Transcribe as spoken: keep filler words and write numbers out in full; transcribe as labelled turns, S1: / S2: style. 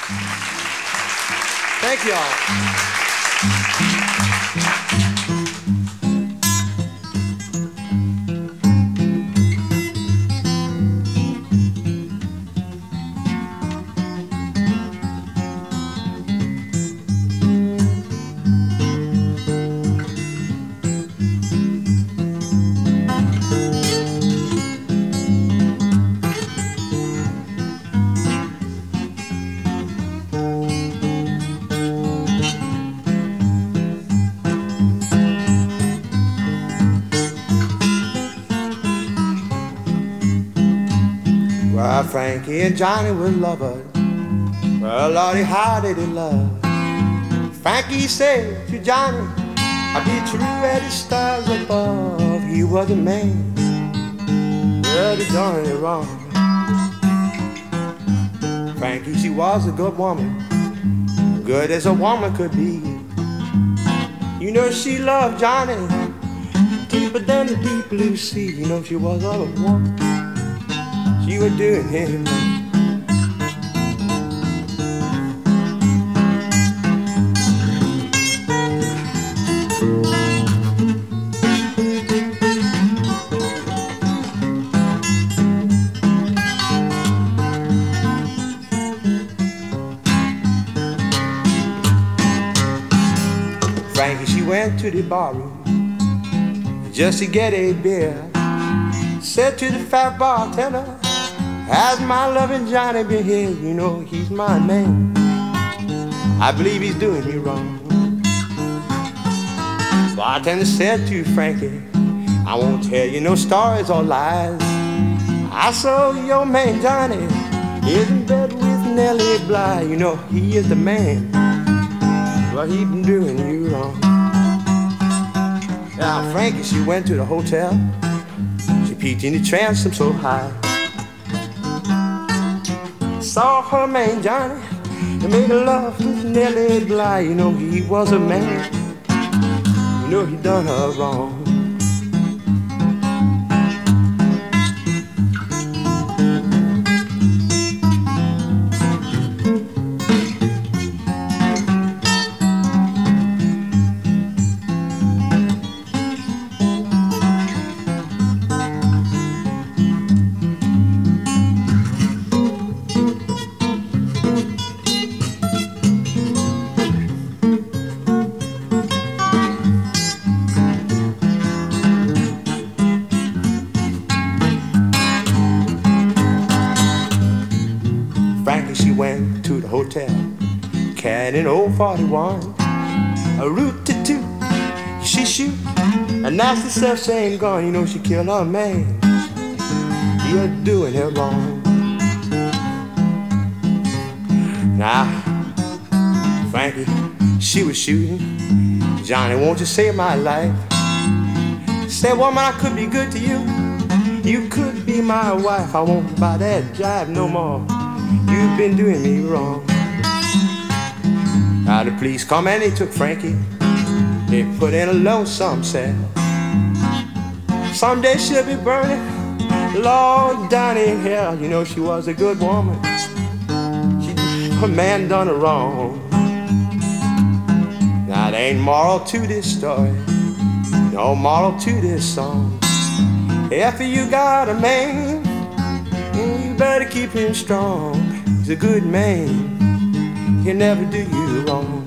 S1: Thank you all. Well, Frankie and Johnny were lovers. Well, Lordy, how did they love? Frankie said to Johnny, I'll be true as the stars above. He was a man, well, he done it wrong. Frankie, she was a good woman, good as a woman could be. You know she loved Johnny deeper than the deep blue sea. You know she was a woman, she was doing him. Frankie, she went to the barroom just to get a beer. Said to the fat bartender, has my loving Johnny been here? You know he's my man, I believe he's doing me wrong. Bartender said to Frankie, I won't tell you no stories or lies. I saw your man Johnny is in bed with Nellie Bly. You know he is the man, well, he been doing you wrong. Now Frankie, she went to the hotel. She peeked in the transom so high, saw her man Johnny and made love with Nellie Bly. You know he was a man, you know he done her wrong. Frankie, she went to the hotel, carrying an old forty-one, a root to two. She shoot a nasty self-same gun. You know she killed her man, he was doing her wrong. Now, Frankie, she was shooting, Johnny, won't you save my life? Said, woman, I could be good to you, you could be my wife. I won't buy that jive no more, you've been doing me wrong. Now the police come and they took Frankie, they put in a lonesome cell. Someday she'll be burning, Lord, down in hell. You know she was a good woman, she, her man done her wrong. Now there ain't moral to this story, no moral to this song. If you got a man, you better keep him strong. He's a good man, he'll never do you wrong.